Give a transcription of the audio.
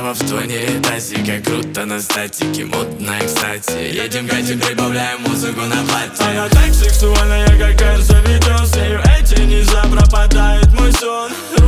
снова в тоне тазика, круто на статике, модно и кстати. Едем, катим, прибавляем музыку на платье. Она так сексуальная, как кажется, ведет. С нею эти нельзя, пропадает мой сон.